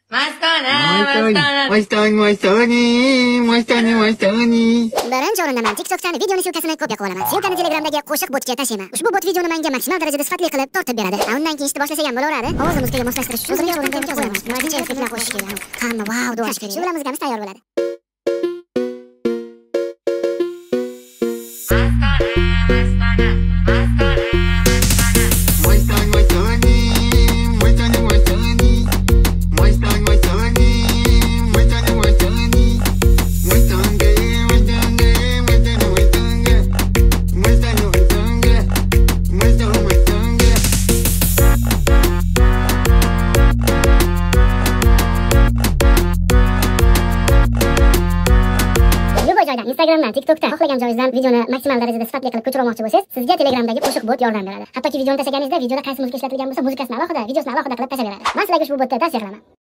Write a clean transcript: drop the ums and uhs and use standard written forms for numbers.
Mastona. Birinchi o'rinda men TikTokdan videoni silkasini kopiya qilib olaman. Silkani Telegramdagi qo'shiq botga tashlayman. Ushbu bot videoni menga maksimal darajada sifatli qilib tortib beradi. Undan keyin ishni boshlasak ham bo'laveradi. Ovoz muzikaga moslashtirish uchun birinchi o'ringa qo'yaman. Muazzin effektlar qo'shish kerak. Hamma wow deyish kerak. Shu bilan muzikamiz tayyor bo'ladi. Instagramdan, TikTokdan xohlagan joyingizdan videoni maksimal darajada sifatli qilib ko'chirib olmoqchi bo'lsangiz, sizga Telegramdagi qo'shiq bot yordam beradi. Hattoki videoni tashlaganingizda videoda qaysi muzika ishlatilgan bo'lsa, muzikasini alohida, videosini alohida qilib tashlaveradi. Men sizlarga ushbu botni tavsiya qilaman.